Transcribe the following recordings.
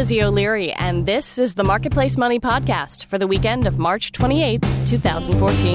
Lizzie O'Leary, and this is the Marketplace Money Podcast for the weekend of March 28th, 2014.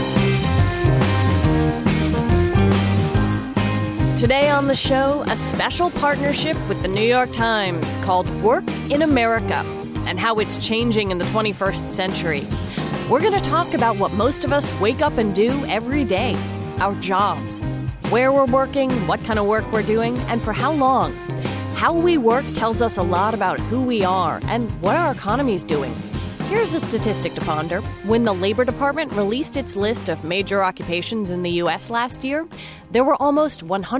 Today on the show, a special partnership with the New York Times called Work in America and how it's changing in the 21st century. We're going to talk about what most of us wake up and do every day, our jobs, where we're working, what kind of work we're doing, and for how long. How we work tells us a lot about who we are and what our economy's doing. Here's a statistic to ponder. When the Labor Department released its list of major occupations in the U.S. last year, there were almost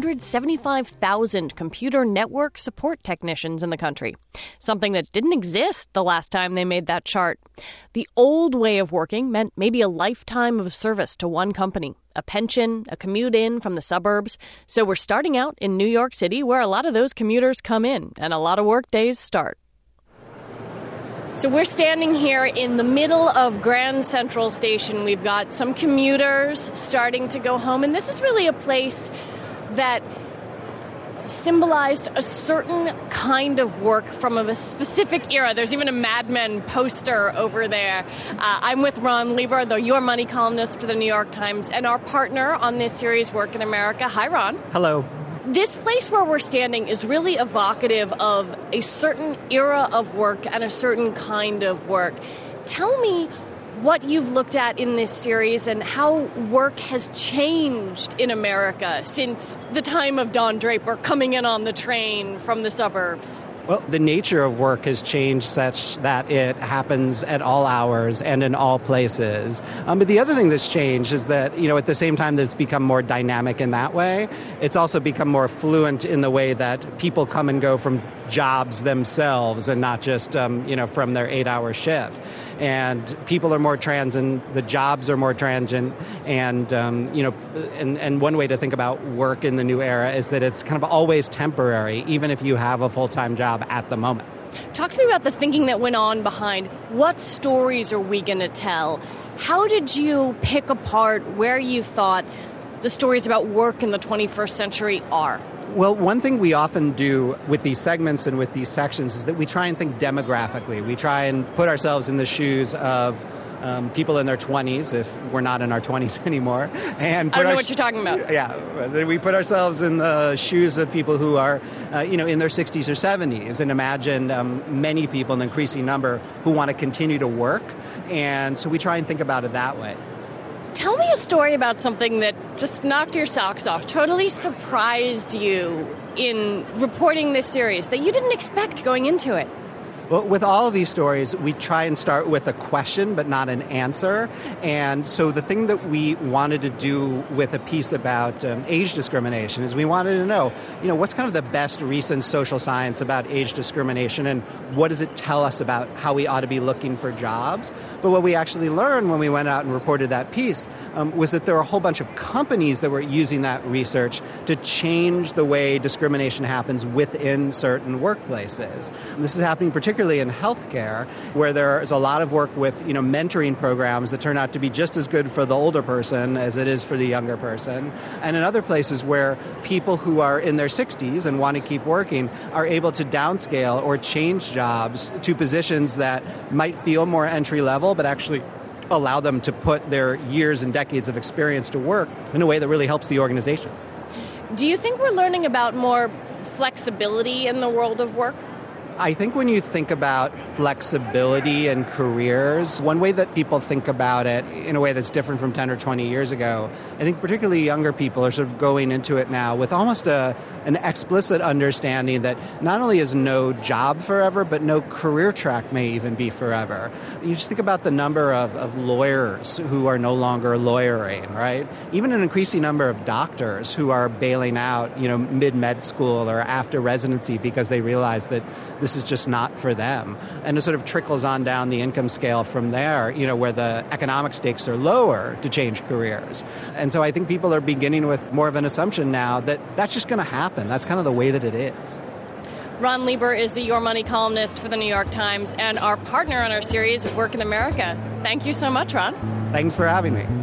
175,000 computer network support technicians in the country, something that didn't exist the last time they made that chart. The old way of working meant maybe a lifetime of service to one company, a pension, a commute in from the suburbs. So we're starting out in New York City, where a lot of those commuters come in and a lot of work days start. So we're standing here in the middle of Grand Central Station. We've got some commuters starting to go home, and this is really a place that symbolized a certain kind of work from a specific era. There's even a Mad Men poster over there. I'm with Ron Lieber, the Your Money columnist for the New York Times, and our partner on this series, Work in America. Hi, Ron. Hello. This place where we're standing is really evocative of a certain era of work and a certain kind of work. Tell me what you've looked at in this series and how work has changed in America since the time of Don Draper coming in on the train from the suburbs. Well, the nature of work has changed such that it happens at all hours and in all places. But the other thing that's changed is that, at the same time that it's become more dynamic in that way, it's also become more fluent in the way that people come and go from jobs themselves and not just, from their 8-hour shift. And people are more transient, the jobs are more transient, and one way to think about work in the new era is that it's kind of always temporary, even if you have a full-time job at the moment. Talk to me about the thinking that went on behind what stories are we going to tell? How did you pick apart where you thought the stories about work in the 21st century are? Well, one thing we often do with these segments and with these sections is that we try and think demographically. We try and put ourselves in the shoes of people in their 20s, if we're not in our 20s anymore. And I don't know what you're talking about. Yeah, we put ourselves in the shoes of people who are, in their 60s or 70s, and imagine many people, an increasing number, who want to continue to work. And so we try and think about it that way. Tell me a story about something that just knocked your socks off, totally surprised you in reporting this series that you didn't expect going into it. Well, with all of these stories, we try and start with a question, but not an answer. And so the thing that we wanted to do with a piece about age discrimination is we wanted to know, what's kind of the best recent social science about age discrimination and what does it tell us about how we ought to be looking for jobs? But what we actually learned when we went out and reported that piece was that there were a whole bunch of companies that were using that research to change the way discrimination happens within certain workplaces. And this is happening particularly in healthcare, where there's a lot of work with, mentoring programs that turn out to be just as good for the older person as it is for the younger person. And in other places where people who are in their 60s and want to keep working are able to downscale or change jobs to positions that might feel more entry level, but actually allow them to put their years and decades of experience to work in a way that really helps the organization. Do you think we're learning about more flexibility in the world of work? I think when you think about flexibility and careers, one way that people think about it in a way that's different from 10 or 20 years ago, I think particularly younger people are sort of going into it now with almost an explicit understanding that not only is no job forever, but no career track may even be forever. You just think about the number of lawyers who are no longer lawyering, right? Even an increasing number of doctors who are bailing out, mid-med school or after residency because they realize that this is just not for them. And it sort of trickles on down the income scale from there, where the economic stakes are lower to change careers. And so I think people are beginning with more of an assumption now that that's just going to happen. That's kind of the way that it is. Ron Lieber is the Your Money columnist for the New York Times and our partner on our series, Work in America. Thank you so much, Ron. Thanks for having me.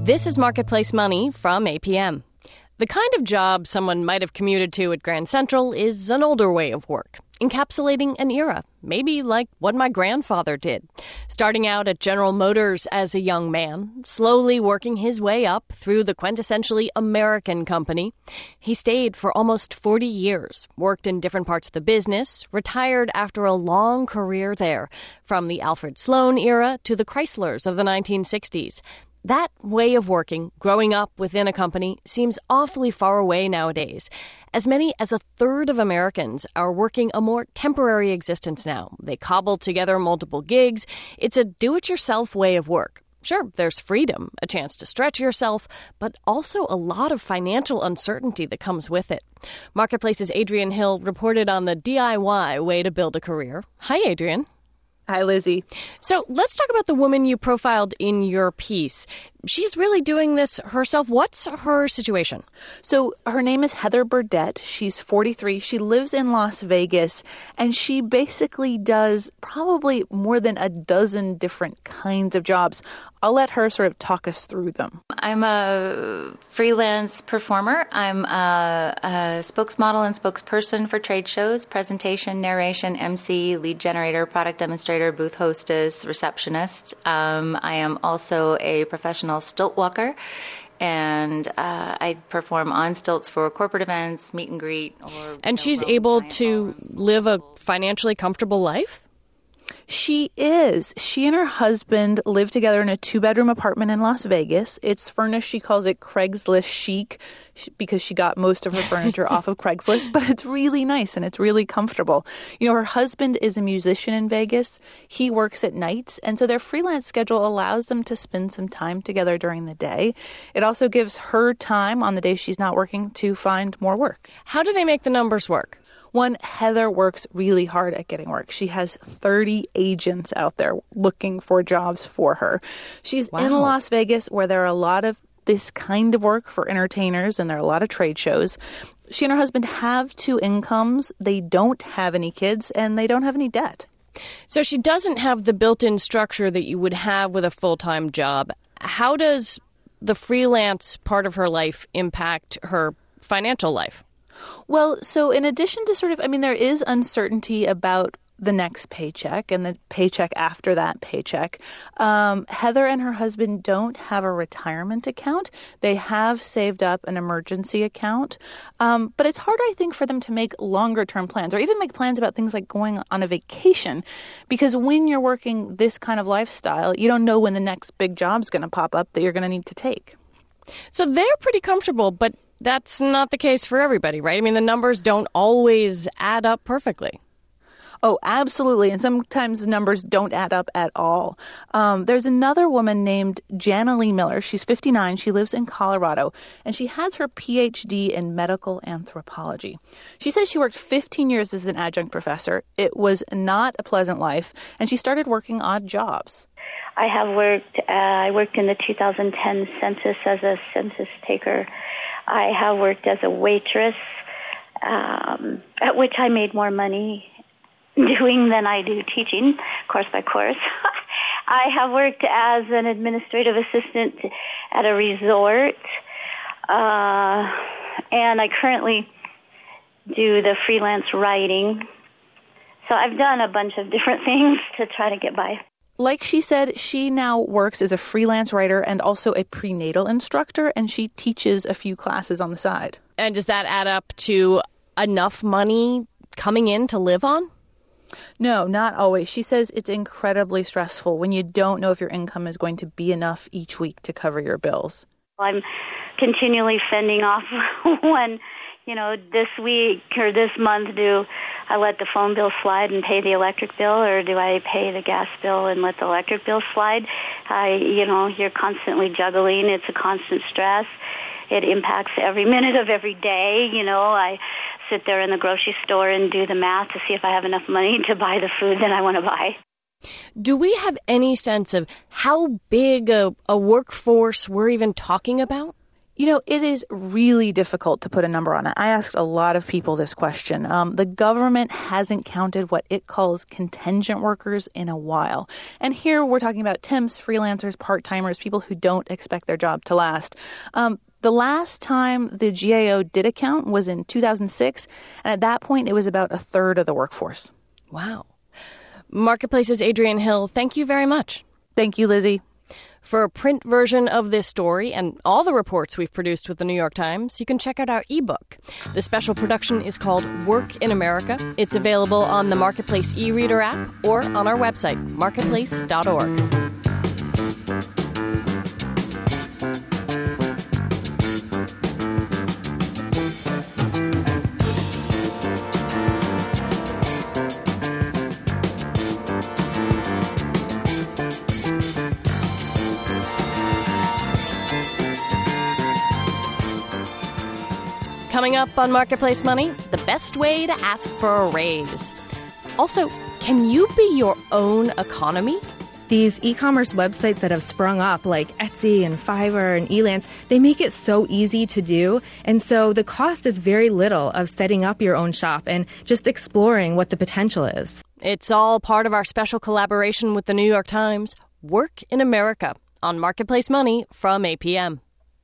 This is Marketplace Money from APM. The kind of job someone might have commuted to at Grand Central is an older way of work, encapsulating an era, maybe like what my grandfather did. Starting out at General Motors as a young man, slowly working his way up through the quintessentially American company. He stayed for almost 40 years, worked in different parts of the business, retired after a long career there, from the Alfred Sloan era to the Chryslers of the 1960s. That way of working, growing up within a company, seems awfully far away nowadays. As many as a third of Americans are working a more temporary existence now. They cobble together multiple gigs. It's a do-it-yourself way of work. Sure, there's freedom, a chance to stretch yourself, but also a lot of financial uncertainty that comes with it. Marketplace's Adrienne Hill reported on the DIY way to build a career. Hi, Adrienne. Hi, Lizzie. So let's talk about the woman you profiled in your piece. She's really doing this herself. What's her situation? So her name is Heather Burdett. She's 43. She lives in Las Vegas, and she basically does probably more than a dozen different kinds of jobs. I'll let her sort of talk us through them. I'm a freelance performer. I'm a spokesmodel and spokesperson for trade shows, presentation, narration, MC, lead generator, product demonstrator, booth hostess, receptionist. I am also a professional stilt walker, and I perform on stilts for corporate events, meet and greet. And she's able to live a financially comfortable life? She is. She and her husband live together in a 2-bedroom apartment in Las Vegas. It's furnished, she calls it Craigslist chic, because she got most of her furniture off of Craigslist, but it's really nice and it's really comfortable. You know, her husband is a musician in Vegas. He works at nights, and so their freelance schedule allows them to spend some time together during the day. It also gives her time on the days she's not working to find more work. How do they make the numbers work? One, Heather works really hard at getting work. She has 30 agents out there looking for jobs for her. She's in Las Vegas, where there are a lot of this kind of work for entertainers, and there are a lot of trade shows. She and her husband have 2 incomes. They don't have any kids, and they don't have any debt. So she doesn't have the built-in structure that you would have with a full-time job. How does the freelance part of her life impact her financial life? Well, so in addition to there is uncertainty about the next paycheck and the paycheck after that paycheck. Heather and her husband don't have a retirement account. They have saved up an emergency account. But it's hard, I think, for them to make longer-term plans or even make plans about things like going on a vacation. Because when you're working this kind of lifestyle, you don't know when the next big job's going to pop up that you're going to need to take. So they're pretty comfortable, but that's not the case for everybody, right? I mean, the numbers don't always add up perfectly. Oh, absolutely. And sometimes the numbers don't add up at all. There's another woman named Jana Lee Miller. She's 59. She lives in Colorado, and she has her PhD in medical anthropology. She says she worked 15 years as an adjunct professor. It was not a pleasant life, and she started working odd jobs. I worked in the 2010 census as a census taker. I have worked as a waitress, at which I made more money doing than I do teaching, course by course. I have worked as an administrative assistant at a resort, and I currently do the freelance writing. So I've done a bunch of different things to try to get by. Like she said, she now works as a freelance writer and also a prenatal instructor, and she teaches a few classes on the side. And does that add up to enough money coming in to live on? No, not always. She says it's incredibly stressful when you don't know if your income is going to be enough each week to cover your bills. I'm continually fending off when, this week or this month, do I let the phone bill slide and pay the electric bill, or do I pay the gas bill and let the electric bill slide? You're constantly juggling. It's a constant stress. It impacts every minute of every day. I sit there in the grocery store and do the math to see if I have enough money to buy the food that I want to buy. Do we have any sense of how big a workforce we're even talking about? It is really difficult to put a number on it. I asked a lot of people this question. The government hasn't counted what it calls contingent workers in a while. And here we're talking about temps, freelancers, part-timers, people who don't expect their job to last. The last time the GAO did a count was in 2006, and at that point it was about a third of the workforce. Wow. Marketplace's Adrienne Hill, thank you very much. Thank you, Lizzie. For a print version of this story and all the reports we've produced with the New York Times, you can check out our ebook. The special production is called Work in America. It's available on the Marketplace e-reader app or on our website, marketplace.org. Coming up on Marketplace Money, the best way to ask for a raise. Also, can you be your own economy? These e-commerce websites that have sprung up like Etsy and Fiverr and Elance, they make it so easy to do. And so the cost is very little of setting up your own shop and just exploring what the potential is. It's all part of our special collaboration with the New York Times, Work in America, on Marketplace Money from APM.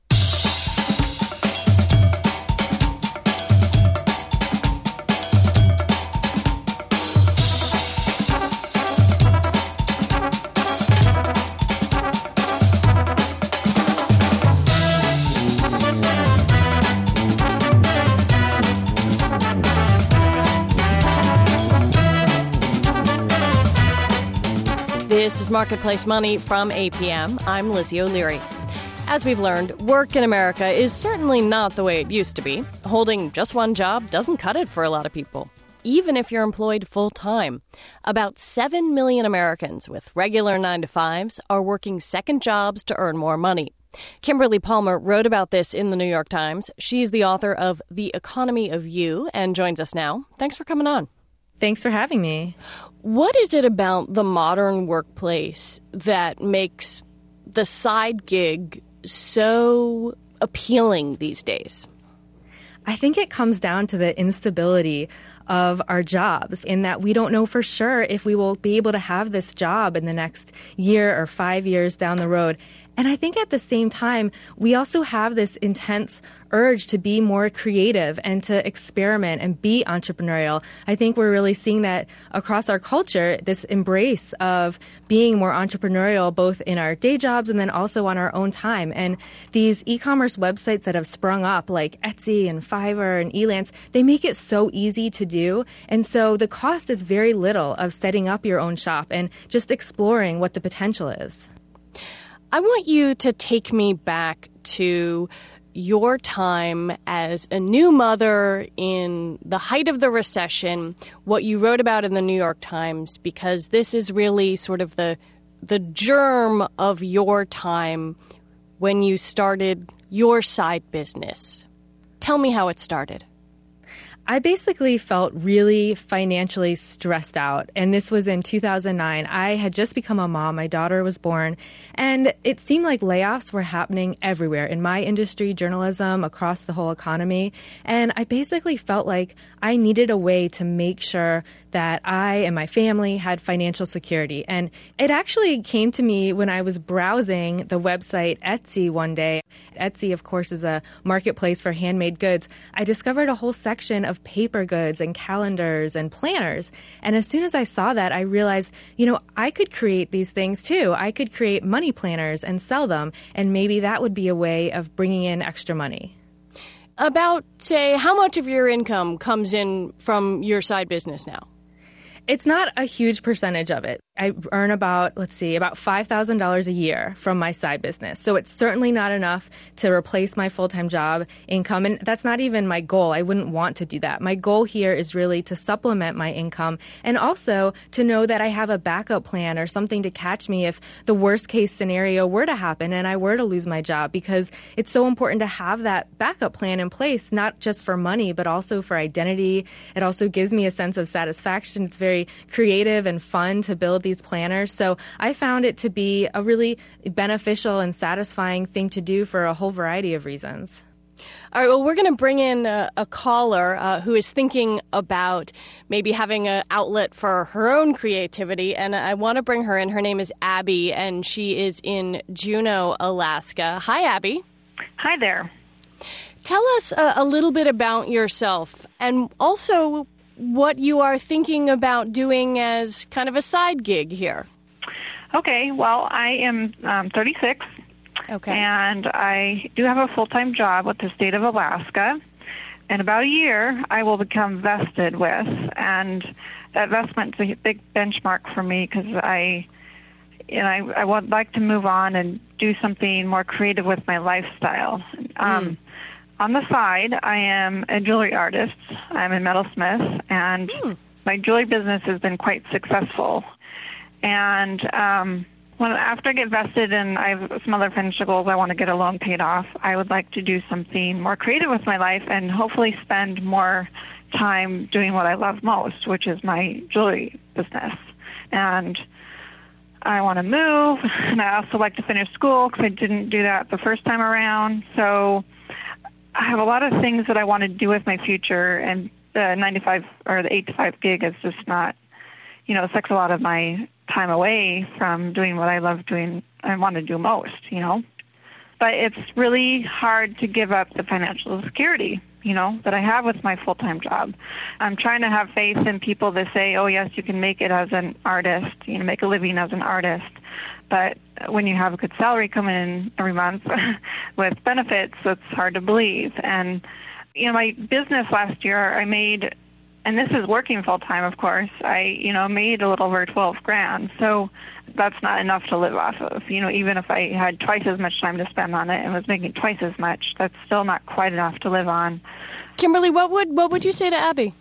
This is Marketplace Money from APM. I'm Lizzie O'Leary. As we've learned, work in America is certainly not the way it used to be. Holding just one job doesn't cut it for a lot of people, even if you're employed full-time. About 7 million Americans with regular 9-to-5s are working second jobs to earn more money. Kimberly Palmer wrote about this in the New York Times. She's the author of The Economy of You and joins us now. Thanks for coming on. Thanks for having me. What is it about the modern workplace that makes the side gig so appealing these days? I think it comes down to the instability of our jobs in that we don't know for sure if we will be able to have this job in the next year or 5 years down the road. And I think at the same time, we also have this intense urge to be more creative and to experiment and be entrepreneurial. I think we're really seeing that across our culture, this embrace of being more entrepreneurial, both in our day jobs and then also on our own time. And these e-commerce websites that have sprung up like Etsy and Fiverr and Elance, they make it so easy to do. And so the cost is very little of setting up your own shop and just exploring what the potential is. I want you to take me back to your time as a new mother in the height of the recession, what you wrote about in the New York Times, because this is really sort of the germ of your time when you started your side business. Tell me how it started. I basically felt really financially stressed out, and this was in 2009. I had just become a mom. My daughter was born, and it seemed like layoffs were happening everywhere in my industry, journalism, across the whole economy. And I basically felt like I needed a way to make sure that I and my family had financial security. And it actually came to me when I was browsing the website Etsy one day. Etsy, of course, is a marketplace for handmade goods. I discovered a whole section of paper goods and calendars and planners. And as soon as I saw that, I realized, I could create these things too. I could create money planners and sell them. And maybe that would be a way of bringing in extra money. About, say, how much of your income comes in from your side business now? It's not a huge percentage of it. I earn about $5,000 a year from my side business. So it's certainly not enough to replace my full-time job income. And that's not even my goal. I wouldn't want to do that. My goal here is really to supplement my income and also to know that I have a backup plan or something to catch me if the worst case scenario were to happen and I were to lose my job, because it's so important to have that backup plan in place, not just for money, but also for identity. It also gives me a sense of satisfaction. It's very creative and fun to build of these planners. So I found it to be a really beneficial and satisfying thing to do for a whole variety of reasons. All right, well, we're going to bring in a caller who is thinking about maybe having an outlet for her own creativity, and I want to bring her in. Her name is Abby, and she is in Juneau, Alaska. Hi, Abby. Hi there. Tell us a little bit about yourself, and also what you are thinking about doing as kind of a side gig here. Okay, well, I am 36. Okay. And I do have a full-time job with the state of Alaska. In about a year, I will become vested with, and that vestment's a big benchmark for me because I would like to move on and do something more creative with my lifestyle. On the side, I am a jewelry artist. I'm a metalsmith, and my jewelry business has been quite successful. And after I get vested and I have some other financial goals, I want to get a loan paid off, I would like to do something more creative with my life and hopefully spend more time doing what I love most, which is my jewelry business. And I want to move, and I also like to finish school because I didn't do that the first time around. So I have a lot of things that I want to do with my future, and the 9 to 5 or the 8 to 5 gig is just not, it sucks a lot of my time away from doing what I love doing and want to do most, But it's really hard to give up the financial security, that I have with my full-time job. I'm trying to have faith in people that say, oh, yes, you can make it as an artist, make a living as an artist. But when you have a good salary coming in every month with benefits, it's hard to believe. And, my business last year, I made, and this is working full-time, of course, I, made a little over $12,000. So that's not enough to live off of. Even if I had twice as much time to spend on it and was making twice as much, that's still not quite enough to live on. Kimberly, what would you say to Abby?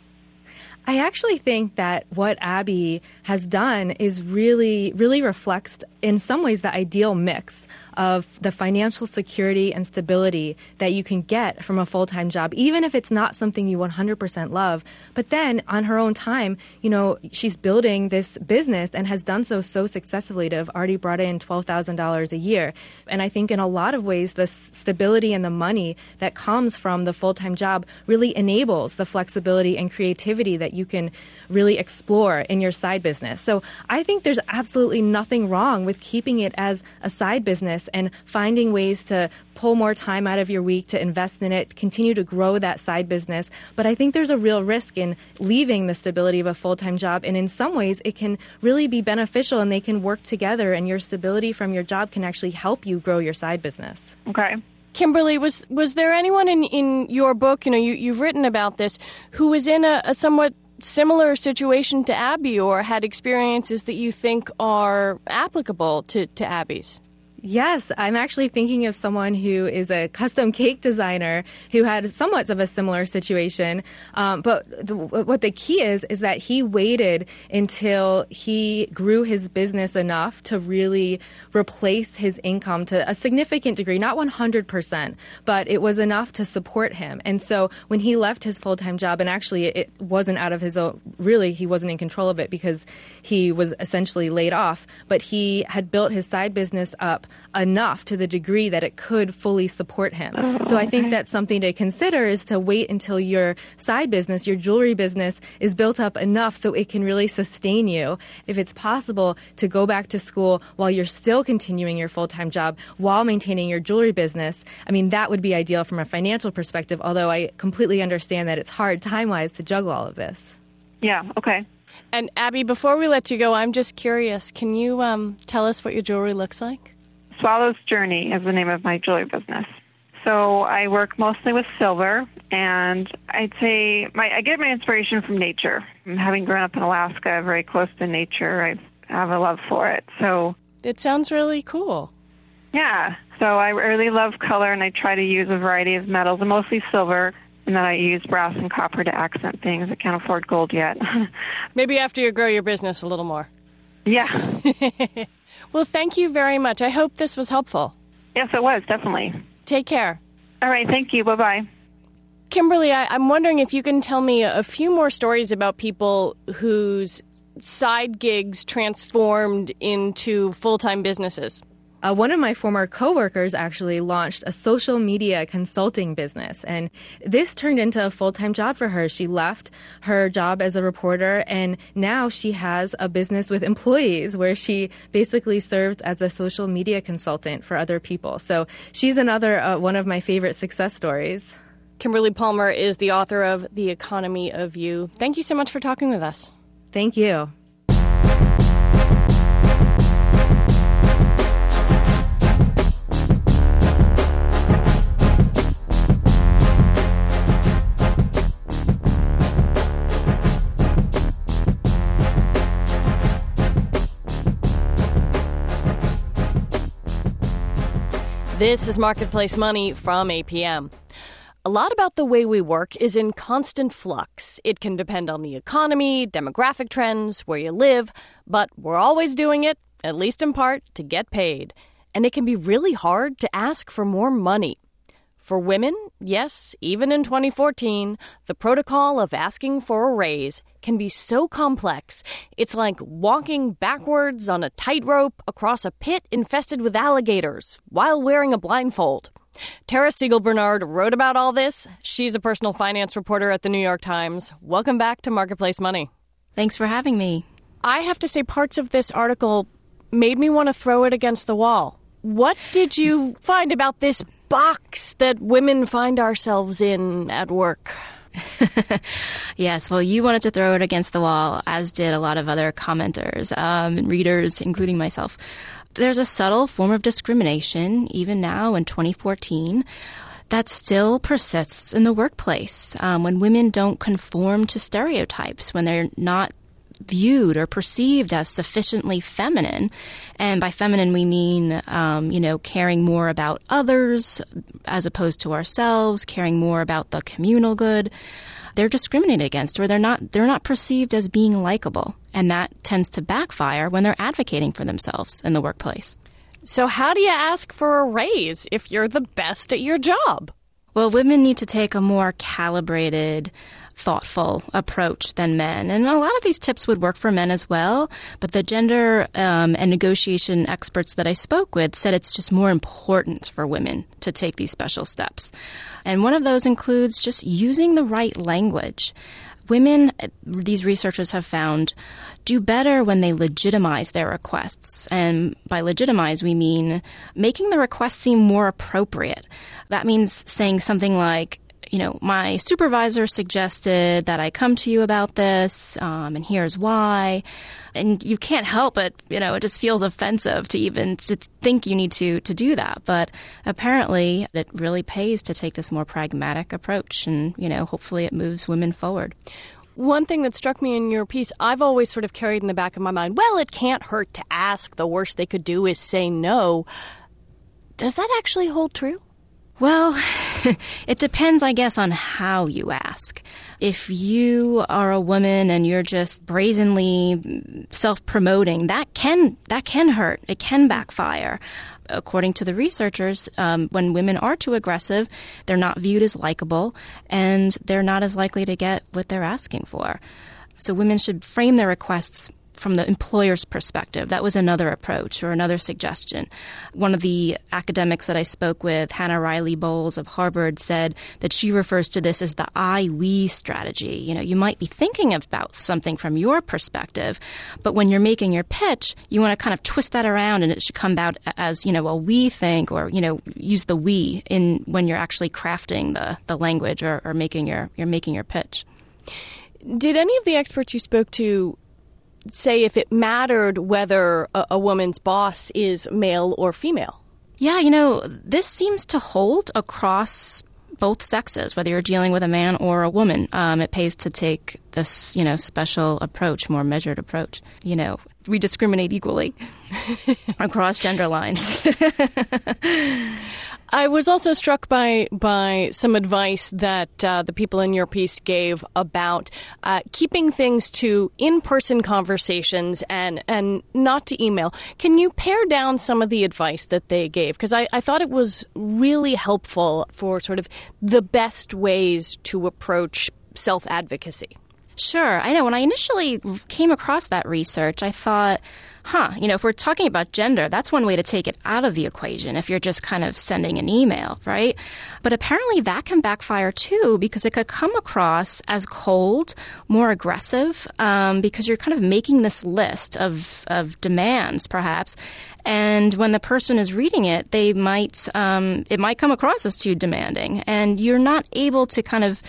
I actually think that what Abby has done is really, really reflects, in some ways, the ideal mix of the financial security and stability that you can get from a full-time job, even if it's not something you 100% love. But then on her own time, she's building this business and has done so successfully to have already brought in $12,000 a year. And I think in a lot of ways, the stability and the money that comes from the full-time job really enables the flexibility and creativity that you can really explore in your side business. So I think there's absolutely nothing wrong with keeping it as a side business and finding ways to pull more time out of your week to invest in it, continue to grow that side business. But I think there's a real risk in leaving the stability of a full-time job. And in some ways, it can really be beneficial and they can work together, and your stability from your job can actually help you grow your side business. Okay. Kimberly, was there anyone in your book, you've written about this, who was in a somewhat similar situation to Abby or had experiences that you think are applicable to Abby's? Yes, I'm actually thinking of someone who is a custom cake designer who had somewhat of a similar situation. But what the key is that he waited until he grew his business enough to really replace his income to a significant degree, not 100%, but it was enough to support him. And so when he left his full-time job, and actually it wasn't out of his own, really he wasn't in control of it because he was essentially laid off, but he had built his side business up enough to the degree that it could fully support him. So I think that's something to consider, is to wait until your side business, your jewelry business, is built up enough so it can really sustain you. If it's possible to go back to school while you're still continuing your full-time job while maintaining your jewelry business, I mean, that would be ideal from a financial perspective, although I completely understand that it's hard time-wise to juggle all of this. Yeah, okay. And Abby, before we let you go, I'm just curious, can you tell us what your jewelry looks like? Swallow's Journey is the name of my jewelry business. So I work mostly with silver, and I'd say I get my inspiration from nature. Having grown up in Alaska, very close to nature, I have a love for it. So it sounds really cool. Yeah. So I really love color, and I try to use a variety of metals, and mostly silver. And then I use brass and copper to accent things. I can't afford gold yet. Maybe after you grow your business a little more. Yeah. Well, thank you very much. I hope this was helpful. Yes, it was, definitely. Take care. All right, thank you. Bye-bye. Kimberly, I'm wondering if you can tell me a few more stories about people whose side gigs transformed into full-time businesses? One of my former coworkers actually launched a social media consulting business, and this turned into a full-time job for her. She left her job as a reporter, and now she has a business with employees where she basically serves as a social media consultant for other people. So she's another one of my favorite success stories. Kimberly Palmer is the author of The Economy of You. Thank you so much for talking with us. Thank you. This is Marketplace Money from APM. A lot about the way we work is in constant flux. It can depend on the economy, demographic trends, where you live, but we're always doing it, at least in part, to get paid. And it can be really hard to ask for more money. For women, yes, even in 2014, the protocol of asking for a raise can be so complex. It's like walking backwards on a tightrope across a pit infested with alligators while wearing a blindfold. Tara Siegel-Bernard wrote about all this. She's a personal finance reporter at the New York Times. Welcome back to Marketplace Money. Thanks for having me. I have to say, parts of this article made me want to throw it against the wall. What did you find about this box that women find ourselves in at work? Yes, well, you wanted to throw it against the wall, as did a lot of other commenters and readers, including myself. There's a subtle form of discrimination, even now in 2014, that still persists in the workplace when women don't conform to stereotypes, when they're not viewed or perceived as sufficiently feminine. And by feminine, we mean, caring more about others as opposed to ourselves, caring more about the communal good. They're discriminated against, or they're not perceived as being likable. And that tends to backfire when they're advocating for themselves in the workplace. So how do you ask for a raise if you're the best at your job? Well, women need to take a more calibrated, thoughtful approach than men. And a lot of these tips would work for men as well. But the gender and negotiation experts that I spoke with said it's just more important for women to take these special steps. And one of those includes just using the right language. Women, these researchers have found, do better when they legitimize their requests. And by legitimize, we mean making the request seem more appropriate. That means saying something like, my supervisor suggested that I come to you about this, and here's why. And you can't help it, it just feels offensive to think you need to do that. But apparently it really pays to take this more pragmatic approach, and, hopefully it moves women forward. One thing that struck me in your piece, I've always sort of carried in the back of my mind, well, it can't hurt to ask. The worst they could do is say no. Does that actually hold true? Well, it depends, I guess, on how you ask. If you are a woman and you're just brazenly self-promoting, that can hurt. It can backfire. According to the researchers, when women are too aggressive, they're not viewed as likable, and they're not as likely to get what they're asking for. So women should frame their requests from the employer's perspective. That was another approach or another suggestion. One of the academics that I spoke with, Hannah Riley Bowles of Harvard, said that she refers to this as the I-we strategy. You might be thinking about something from your perspective, but when you're making your pitch, you want to kind of twist that around, and it should come out as, a we think, or, use the we when you're actually crafting the language or making your pitch. Did any of the experts you spoke to say if it mattered whether a woman's boss is male or female? Yeah, this seems to hold across both sexes, whether you're dealing with a man or a woman. It pays to take this, special approach, more measured approach. We discriminate equally across gender lines. I was also struck by some advice that the people in your piece gave about keeping things to in-person conversations and not to email. Can you pare down some of the advice that they gave? Because I thought it was really helpful for sort of the best ways to approach self-advocacy. Sure. I know. When I initially came across that research, I thought, if we're talking about gender, that's one way to take it out of the equation if you're just kind of sending an email, right? But apparently that can backfire too, because it could come across as cold, more aggressive, because you're kind of making this list of demands, perhaps. And when the person is reading it, it might come across as too demanding. And you're not able to kind of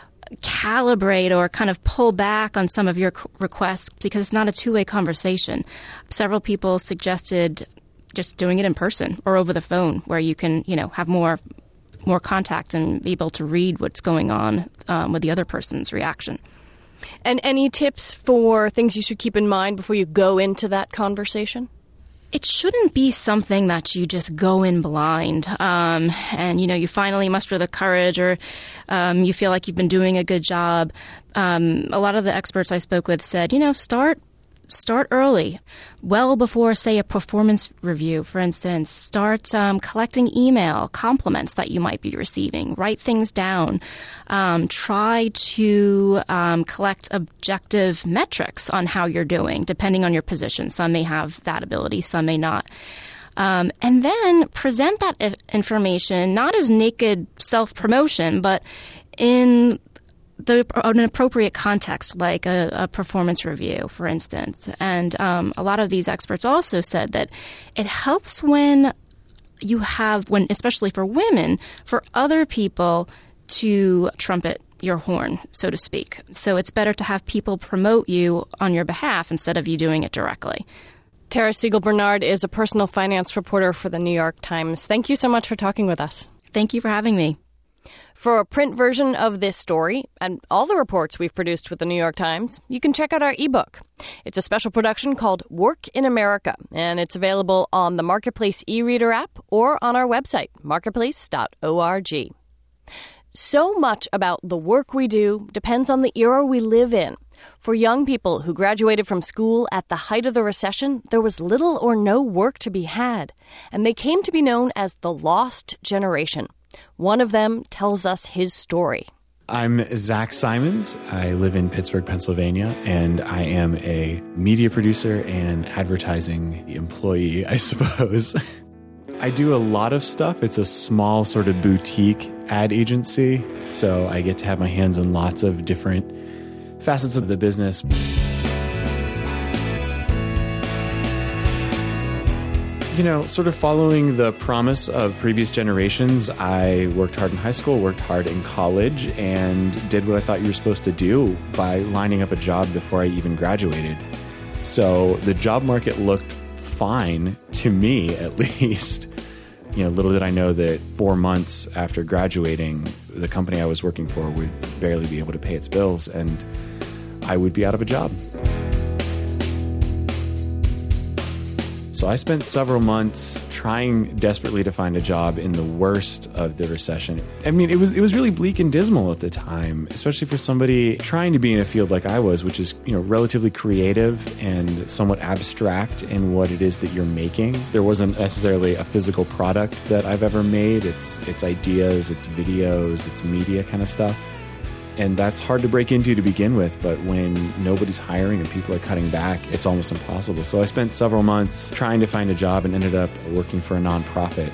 calibrate or kind of pull back on some of your requests because it's not a two-way conversation. Several people suggested just doing it in person or over the phone where you can, have more contact and be able to read what's going on with the other person's reaction. And any tips for things you should keep in mind before you go into that conversation? It shouldn't be something that you just go in blind and, you finally muster the courage or you feel like you've been doing a good job. A lot of the experts I spoke with said, start early, well before, say, a performance review, for instance. Start collecting email compliments that you might be receiving. Write things down. Try to collect objective metrics on how you're doing, depending on your position. Some may have that ability, some may not. And then present that information not as naked self-promotion, but in an appropriate context, like a performance review, for instance. And a lot of these experts also said that it helps when especially for women, for other people to trumpet your horn, so to speak. So it's better to have people promote you on your behalf instead of you doing it directly. Tara Siegel-Bernard is a personal finance reporter for the New York Times. Thank you so much for talking with us. Thank you for having me. For a print version of this story and all the reports we've produced with the New York Times, you can check out our ebook. It's a special production called Work in America, and it's available on the Marketplace e-reader app or on our website, marketplace.org. So much about the work we do depends on the era we live in. For young people who graduated from school at the height of the recession, there was little or no work to be had, and they came to be known as the Lost Generation. One of them tells us his story. I'm Zach Simons. I live in Pittsburgh, Pennsylvania, and I am a media producer and advertising employee, I suppose. I do a lot of stuff. It's a small sort of boutique ad agency, so I get to have my hands in lots of different facets of the business. Sort of following the promise of previous generations, I worked hard in high school, worked hard in college, and did what I thought you were supposed to do by lining up a job before I even graduated. So the job market looked fine to me, at least. Little did I know that 4 months after graduating, the company I was working for would barely be able to pay its bills, and I would be out of a job. So I spent several months trying desperately to find a job in the worst of the recession. I mean, it was really bleak and dismal at the time, especially for somebody trying to be in a field like I was, which is, relatively creative and somewhat abstract in what it is that you're making. There wasn't necessarily a physical product that I've ever made. It's ideas, it's videos, it's media kind of stuff. And that's hard to break into to begin with, but when nobody's hiring and people are cutting back, it's almost impossible. So I spent several months trying to find a job and ended up working for a nonprofit.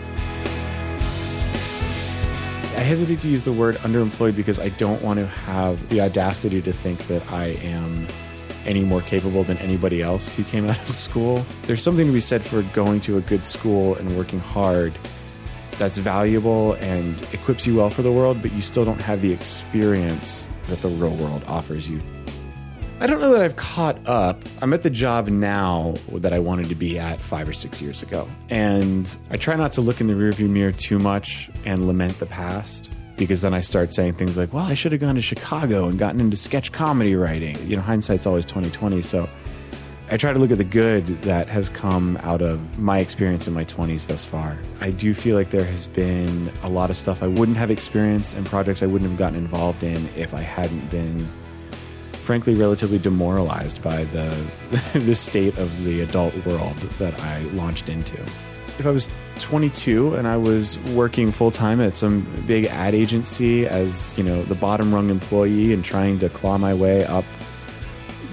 I hesitate to use the word underemployed because I don't want to have the audacity to think that I am any more capable than anybody else who came out of school. There's something to be said for going to a good school and working hard that's valuable and equips you well for the world, but you still don't have the experience that the real world offers you. I don't know that I've caught up. I'm at the job now that I wanted to be at 5 or 6 years ago. And I try not to look in the rearview mirror too much and lament the past, because then I start saying things like, well, I should have gone to Chicago and gotten into sketch comedy writing. Hindsight's always 20/20, so I try to look at the good that has come out of my experience in my 20s thus far. I do feel like there has been a lot of stuff I wouldn't have experienced and projects I wouldn't have gotten involved in if I hadn't been, frankly, relatively demoralized by the state of the adult world that I launched into. If I was 22 and I was working full-time at some big ad agency as, the bottom rung employee and trying to claw my way up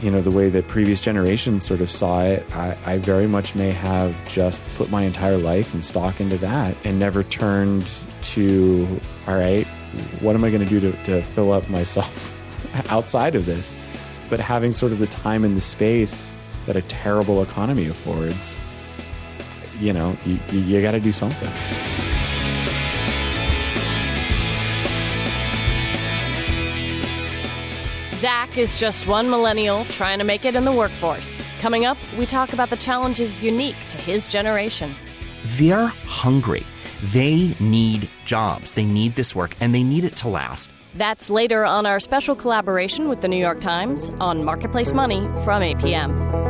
the way that previous generations sort of saw it, I very much may have just put my entire life and stock into that and never turned to, all right, what am I going to do to fill up myself outside of this? But having sort of the time and the space that a terrible economy affords, you got to do something. Zach is just one millennial trying to make it in the workforce. Coming up, we talk about the challenges unique to his generation. They're hungry. They need jobs. They need this work, and they need it to last. That's later on our special collaboration with the New York Times on Marketplace Money from APM.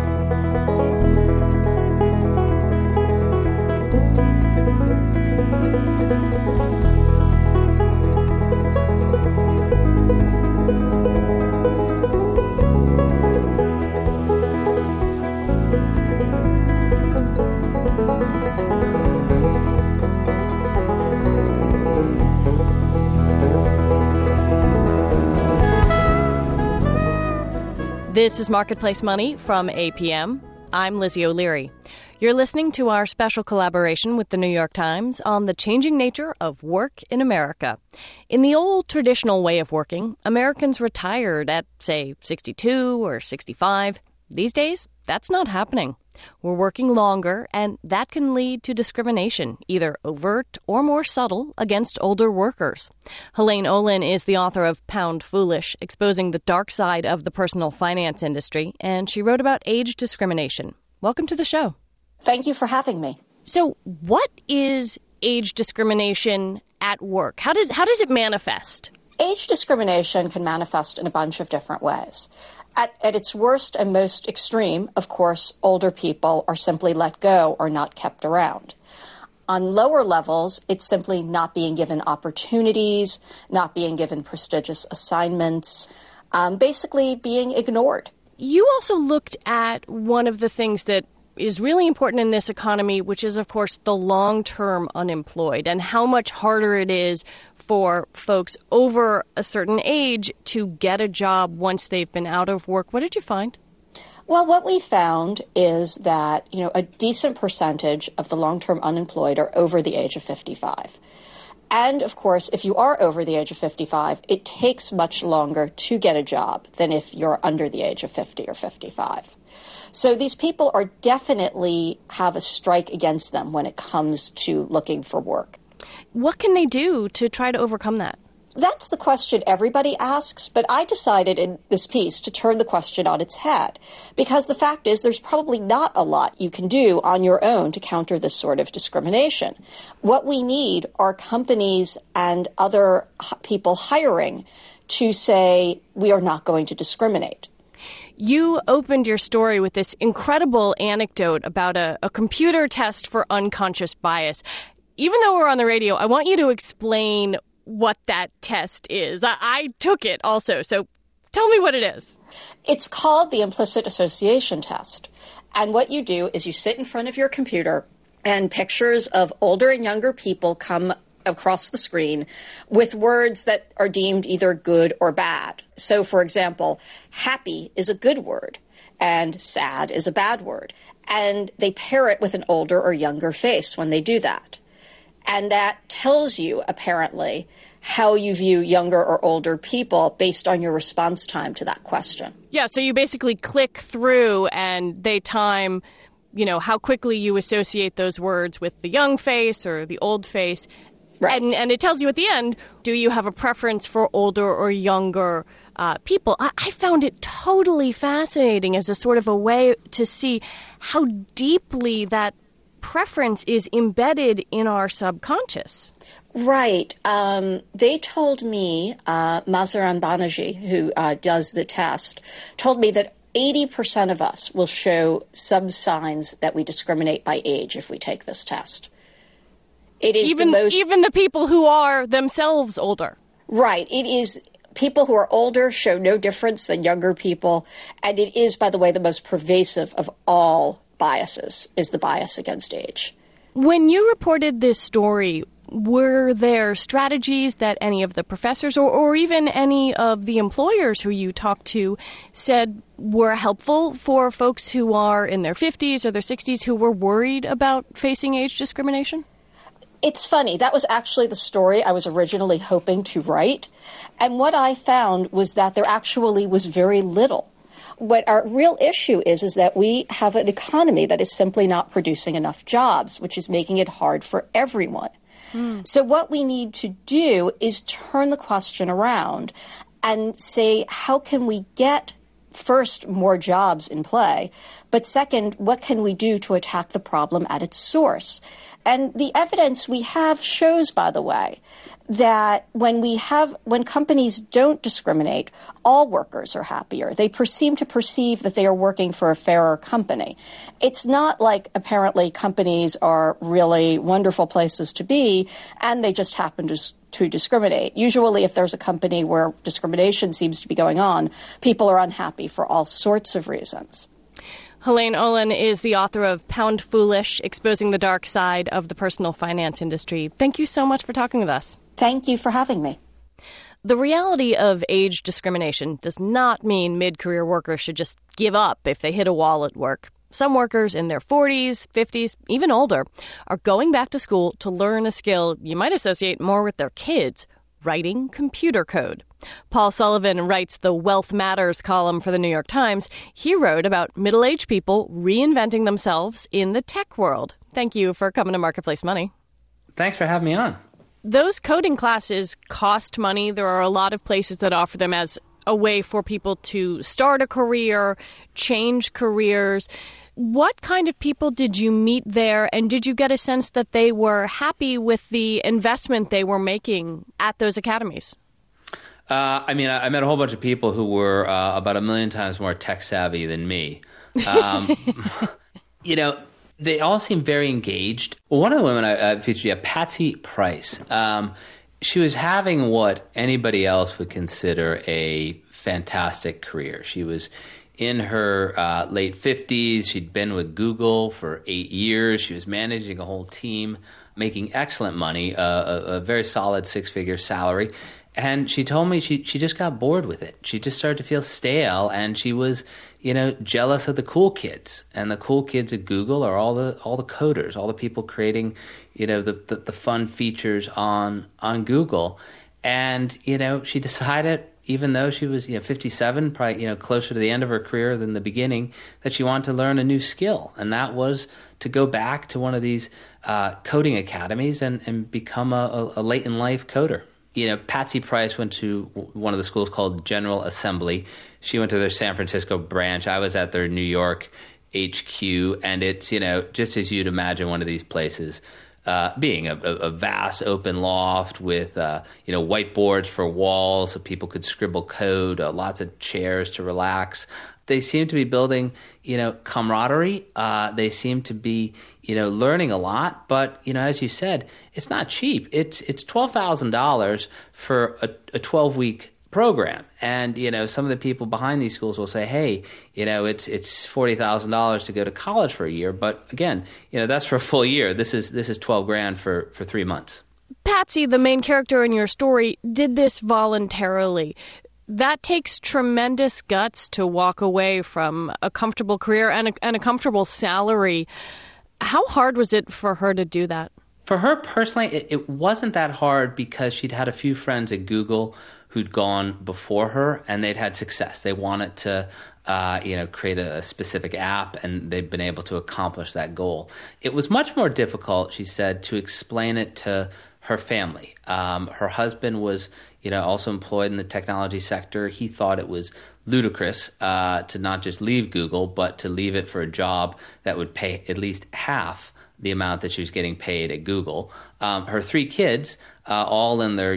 This is Marketplace Money from APM. I'm Lizzie O'Leary. You're listening to our special collaboration with the New York Times on the changing nature of work in America. In the old traditional way of working, Americans retired at, say, 62 or 65. These days, that's not happening. We're working longer, and that can lead to discrimination, either overt or more subtle, against older workers. Helene Olin is the author of Pound Foolish, exposing the dark side of the personal finance industry, and she wrote about age discrimination. Welcome to the show. Thank you for having me. So, what is age discrimination at work? How does it manifest? Age discrimination can manifest in a bunch of different ways. At its worst and most extreme, of course, older people are simply let go or not kept around. On lower levels, it's simply not being given opportunities, not being given prestigious assignments, basically being ignored. You also looked at one of the things that is really important in this economy, which is, of course, the long-term unemployed and how much harder it is for folks over a certain age to get a job once they've been out of work. What did you find? Well, what we found is that, a decent percentage of the long-term unemployed are over the age of 55. And, of course, if you are over the age of 55, it takes much longer to get a job than if you're under the age of 50 or 55. So these people are definitely have a strike against them when it comes to looking for work. What can they do to try to overcome that? That's the question everybody asks, but I decided in this piece to turn the question on its head, because the fact is there's probably not a lot you can do on your own to counter this sort of discrimination. What we need are companies and other people hiring to say we are not going to discriminate. You opened your story with this incredible anecdote about a computer test for unconscious bias. Even though we're on the radio, I want you to explain what that test is. I took it also, so tell me what it is. It's called the implicit association test. And what you do is you sit in front of your computer and pictures of older and younger people come across the screen with words that are deemed either good or bad. So, for example, happy is a good word and sad is a bad word. And they pair it with an older or younger face when they do that. And that tells you, apparently, how you view younger or older people based on your response time to that question. Yeah, so you basically click through and they time, how quickly you associate those words with the young face or the old face. Right. And it tells you at the end, do you have a preference for older or younger people? I found it totally fascinating as a sort of a way to see how deeply that preference is embedded in our subconscious. Right. They told me, Mazaran Banerjee, who does the test, told me that 80% of us will show some signs that we discriminate by age if we take this test. It is even the people who are themselves older. Right. It is people who are older show no difference than younger people. And it is, by the way, the most pervasive of all biases is the bias against age. When you reported this story, Were there strategies that any of the professors or even any of the employers who you talked to said were helpful for folks who are in their 50s or their 60s who were worried about facing age discrimination? It's funny. That was actually the story I was originally hoping to write. And what I found was that there actually was very little. What our real issue is that we have an economy that is simply not producing enough jobs, which is making it hard for everyone. So what we need to do is turn the question around and say, how can we get, first, more jobs in play, but second, what can we do to attack the problem at its source? And the evidence we have shows, by the way, that when companies don't discriminate, all workers are happier. They seem to perceive that they are working for a fairer company. It's not like apparently companies are really wonderful places to be and they just happen to discriminate. Usually if there's a company where discrimination seems to be going on, people are unhappy for all sorts of reasons. Helene Olin is the author of Pound Foolish, Exposing the Dark Side of the Personal Finance Industry. Thank you so much for talking with us. Thank you for having me. The reality of age discrimination does not mean mid-career workers should just give up if they hit a wall at work. Some workers in their 40s, 50s, even older, are going back to school to learn a skill you might associate more with their kids, writing computer code. Paul Sullivan writes the Wealth Matters column for the New York Times. He wrote about middle-aged people reinventing themselves in the tech world. Thank you for coming to Marketplace Money. Thanks for having me on. Those coding classes cost money. There are a lot of places that offer them as a way for people to start a career, change careers. What kind of people did you meet there, and did you get a sense that they were happy with the investment they were making at those academies? I met a whole bunch of people who were about 1 million times more tech savvy than me. They all seem very engaged. Well, one of the women I featured, Patsy Price, she was having what anybody else would consider a fantastic career. She was in her late 50s. She'd been with Google for 8 years. She was managing a whole team, making excellent money, a very solid 6-figure salary. And she told me she just got bored with it. She just started to feel stale, and she was, jealous of the cool kids. And the cool kids at Google are all the coders, all the people creating, the fun features on Google. And, she decided, even though she was 57, probably closer to the end of her career than the beginning, that she wanted to learn a new skill, and that was to go back to one of these coding academies and become a late in life coder. Patsy Price went to one of the schools called General Assembly. She went to their San Francisco branch. I was at their New York HQ, and it's just as you'd imagine one of these places. Being a vast open loft with whiteboards for walls so people could scribble code, lots of chairs to relax. They seem to be building, camaraderie. They seem to be, learning a lot. But, as you said, it's not cheap. It's $12,000 for a 12-week program. And, some of the people behind these schools will say, hey, it's $40,000 to go to college for a year. But again, that's for a full year. This is $12,000 for 3 months. Patsy, the main character in your story, did this voluntarily. That takes tremendous guts to walk away from a comfortable career and a comfortable salary. How hard was it for her to do that? For her personally, it wasn't that hard because she'd had a few friends at Google who'd gone before her, and they'd had success. They wanted to, create a specific app, and they've been able to accomplish that goal. It was much more difficult, she said, to explain it to her family. Her husband was, also employed in the technology sector. He thought it was ludicrous to not just leave Google, but to leave it for a job that would pay at least half the amount that she was getting paid at Google. Her 3 kids, all in their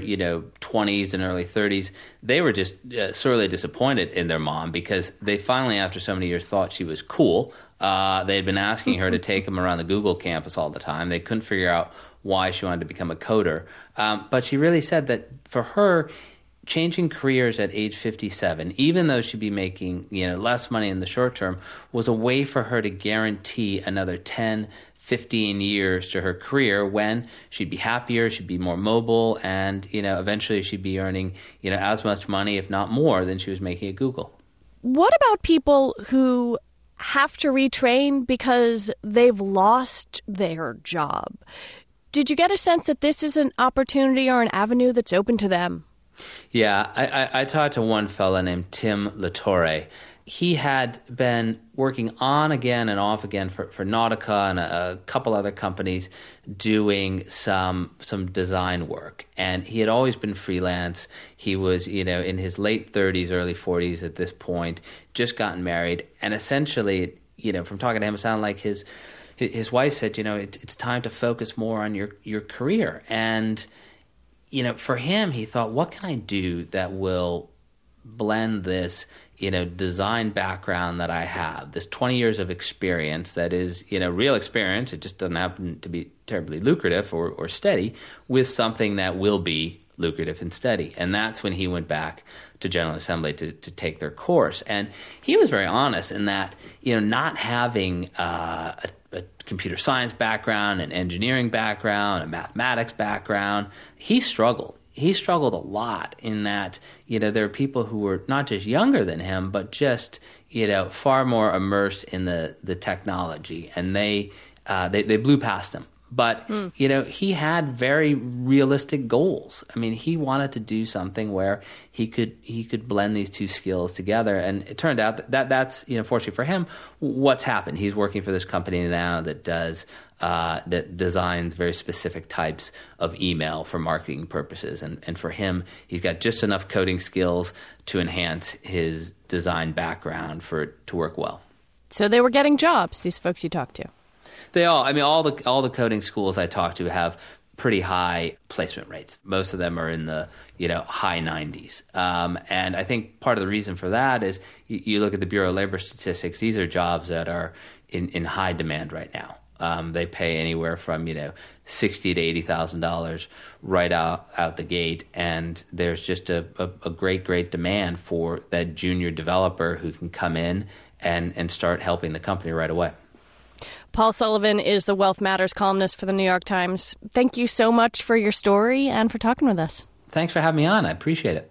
20s and early 30s, they were just sorely disappointed in their mom because they finally, after so many years, thought she was cool. They had been asking her to take them around the Google campus all the time. They couldn't figure out why she wanted to become a coder. But she really said that for her, changing careers at age 57, even though she'd be making less money in the short term, was a way for her to guarantee another 10, 15 years to her career when she'd be happier, she'd be more mobile, and, eventually she'd be earning, as much money, if not more, than she was making at Google. What about people who have to retrain because they've lost their job? Did you get a sense that this is an opportunity or an avenue that's open to them? Yeah, I talked to one fella named Tim Latore. He had been working on again and off again for Nautica and a couple other companies doing some design work. And he had always been freelance. He was, in his late 30s, early 40s at this point, just gotten married. And essentially, from talking to him, it sounded like his wife said, it's time to focus more on your career. And, for him, he thought, what can I do that will blend this design background that I have, this 20 years of experience that is, real experience, it just doesn't happen to be terribly lucrative or steady, with something that will be lucrative and steady. And that's when he went back to General Assembly to take their course. And he was very honest in that, not having a computer science background, an engineering background, a mathematics background, he struggled. He struggled a lot in that, there are people who were not just younger than him, but just, far more immersed in the technology, and they blew past him. But, he had very realistic goals. I mean, he wanted to do something where he could blend these two skills together. And it turned out that's, fortunately for him, what's happened. He's working for this company now that designs very specific types of email for marketing purposes. And for him, he's got just enough coding skills to enhance his design background for it to work well. So they were getting jobs, these folks you talked to. All the coding schools I talk to have pretty high placement rates. Most of them are in the high 90s. And I think part of the reason for that is you look at the Bureau of Labor Statistics. These are jobs that are in high demand right now. They pay anywhere from $60,000 to $80,000 right out the gate, and there's just a great demand for that junior developer who can come in and start helping the company right away. Paul Sullivan is the Wealth Matters columnist for the New York Times. Thank you so much for your story and for talking with us. Thanks for having me on. I appreciate it.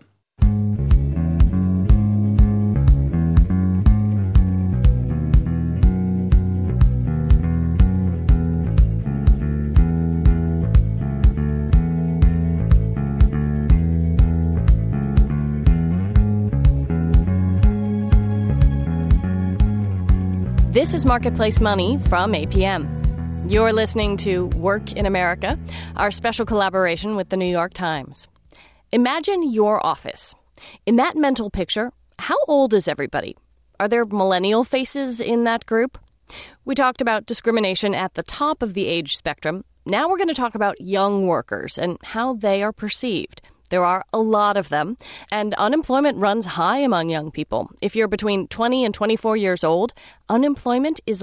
This is Marketplace Money from APM. You're listening to Work in America, our special collaboration with the New York Times. Imagine your office. In that mental picture, how old is everybody? Are there millennial faces in that group? We talked about discrimination at the top of the age spectrum. Now we're going to talk about young workers and how they are perceived. There are a lot of them, and unemployment runs high among young people. If you're between 20 and 24 years old, unemployment is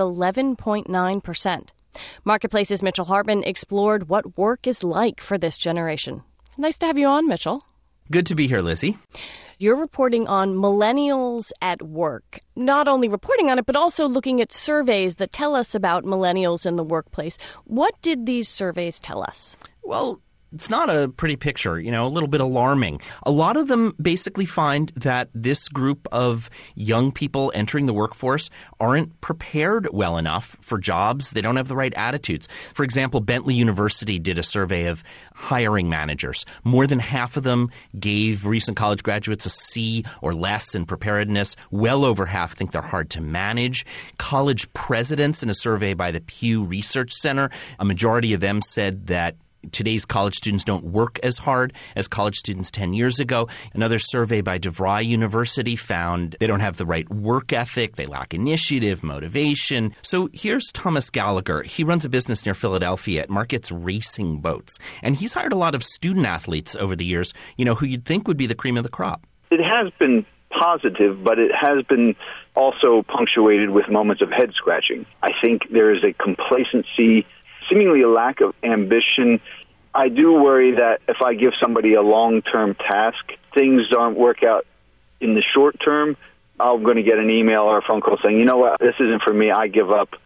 11.9%. Marketplace's Mitchell Hartman explored what work is like for this generation. Nice to have you on, Mitchell. Good to be here, Lizzie. You're reporting on millennials at work. Not only reporting on it, but also looking at surveys that tell us about millennials in the workplace. What did these surveys tell us? Well, it's not a pretty picture, a little bit alarming. A lot of them basically find that this group of young people entering the workforce aren't prepared well enough for jobs. They don't have the right attitudes. For example, Bentley University did a survey of hiring managers. More than half of them gave recent college graduates a C or less in preparedness. Well over half think they're hard to manage. College presidents, in a survey by the Pew Research Center, a majority of them said that today's college students don't work as hard as college students 10 years ago. Another survey by DeVry University found they don't have the right work ethic, they lack initiative, motivation. So here's Thomas Gallagher. He runs a business near Philadelphia. It markets racing boats. And he's hired a lot of student athletes over the years, who you'd think would be the cream of the crop. It has been positive, but it has been also punctuated with moments of head scratching. I think there is a complacency, seemingly a lack of ambition. I do worry that if I give somebody a long-term task, things don't work out in the short term, I'm going to get an email or a phone call saying, you know what, this isn't for me, I give up.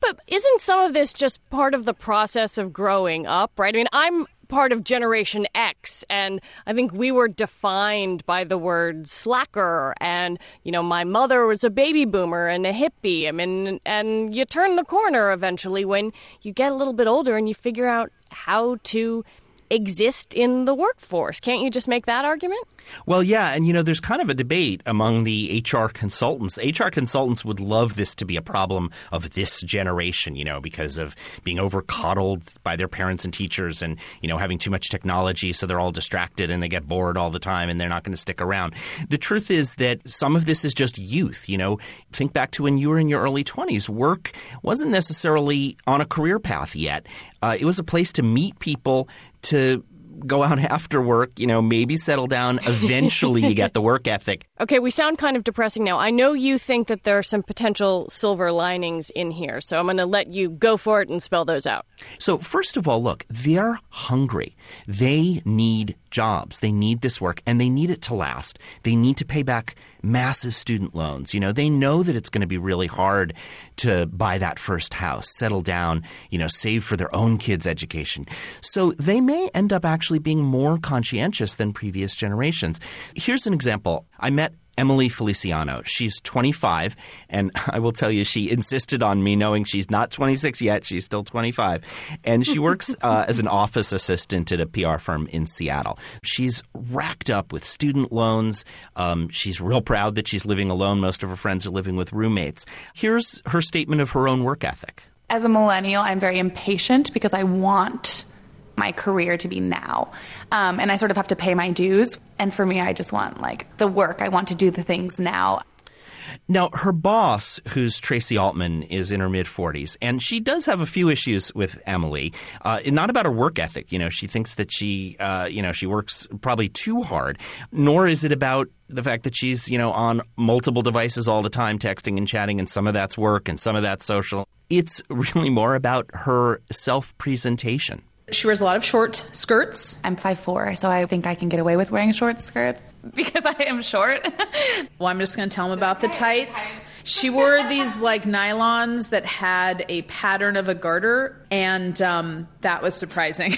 But isn't some of this just part of the process of growing up, right? I mean, I'm part of Generation X, and I think we were defined by the word slacker. And, my mother was a baby boomer and a hippie. I mean, and you turn the corner eventually when you get a little bit older and you figure out how to exist in the workforce. Can't you just make that argument? Well, yeah, and there's kind of a debate among the HR consultants. HR consultants would love this to be a problem of this generation, because of being over-coddled by their parents and teachers and, having too much technology, so they're all distracted and they get bored all the time and they're not going to stick around. The truth is that some of this is just youth, Think back to when you were in your early 20s. Work wasn't necessarily on a career path yet. It was a place to meet people, to go out after work, maybe settle down. Eventually you get the work ethic. Okay, we sound kind of depressing now. I know you think that there are some potential silver linings in here, so I'm going to let you go for it and spell those out. So first of all, look, they're hungry. They need jobs. They need this work, and they need it to last. They need to pay back massive student loans. They know that it's going to be really hard to buy that first house, settle down, save for their own kids' education. So they may end up actually being more conscientious than previous generations. Here's an example. I met Emily Feliciano. She's 25, and I will tell you, she insisted on me knowing she's not 26 yet. She's still 25. And she works as an office assistant at a PR firm in Seattle. She's racked up with student loans. She's real proud that she's living alone. Most of her friends are living with roommates. Here's her statement of her own work ethic. As a millennial, I'm very impatient because I want my career to be now. And I sort of have to pay my dues. And for me, I just want the work. I want to do the things now. Now, her boss, who's Tracy Altman, is in her mid-40s, and she does have a few issues with Emily. Not about her work ethic. She thinks that she works probably too hard, nor is it about the fact that she's, on multiple devices all the time, texting and chatting, and some of that's work and some of that's social. It's really more about her self-presentation. She wears a lot of short skirts. I'm 5'4", so I think I can get away with wearing short skirts because I am short. Well, I'm just going to tell them about the tights. She wore these nylons that had a pattern of a garter, and that was surprising.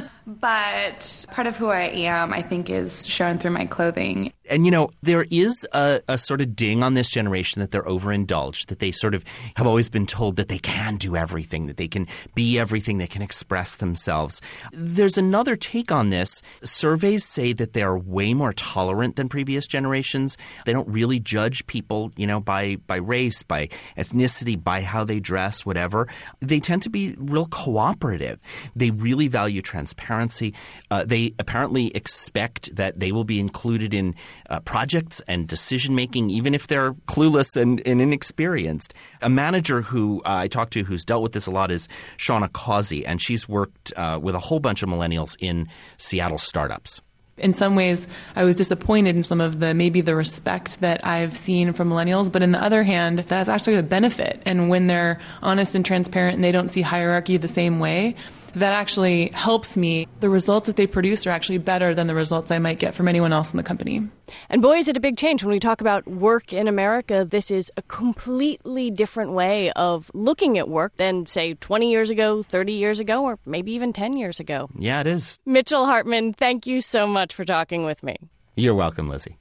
But part of who I am, I think, is shown through my clothing. And, there is a sort of ding on this generation that they're overindulged, that they sort of have always been told that they can do everything, that they can be everything, they can express themselves. There's another take on this. Surveys say that they are way more tolerant than previous generations. They don't really judge people, by race, by ethnicity, by how they dress, whatever. They tend to be real cooperative. They really value transparency. They apparently expect that they will be included in projects and decision-making, even if they're clueless and inexperienced. A manager who I talked to who's dealt with this a lot is Shauna Causey, and she's worked with a whole bunch of millennials in Seattle startups. In some ways, I was disappointed in some of the respect that I've seen from millennials, but on the other hand, that's actually a benefit. And when they're honest and transparent and they don't see hierarchy the same way, that actually helps me. The results that they produce are actually better than the results I might get from anyone else in the company. And boy, is it a big change. When we talk about work in America, this is a completely different way of looking at work than, say, 20 years ago, 30 years ago, or maybe even 10 years ago. Yeah, it is. Mitchell Hartman, thank you so much for talking with me. You're welcome, Lizzie.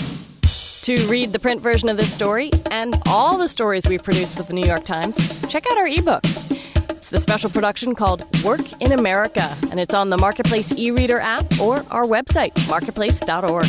To read the print version of this story and all the stories we've produced with the New York Times, check out our ebook. It's the special production called Work in America, and it's on the Marketplace e-reader app or our website, marketplace.org.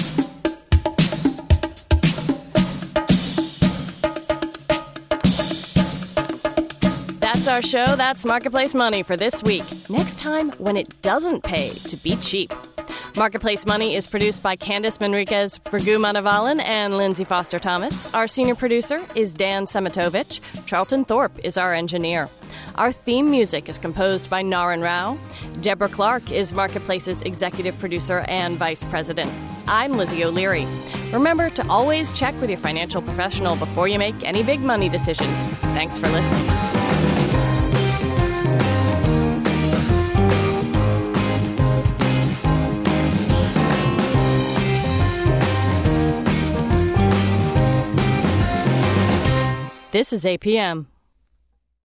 That's our show. That's Marketplace Money for this week. Next time, when it doesn't pay to be cheap. Marketplace Money is produced by Candice Manriquez, Virgu Manavalan, and Lindsay Foster Thomas. Our senior producer is Dan Semitovich. Charlton Thorpe is our engineer. Our theme music is composed by Naren Rao. Deborah Clark is Marketplace's executive producer and vice president. I'm Lizzie O'Leary. Remember to always check with your financial professional before you make any big money decisions. Thanks for listening. This is APM.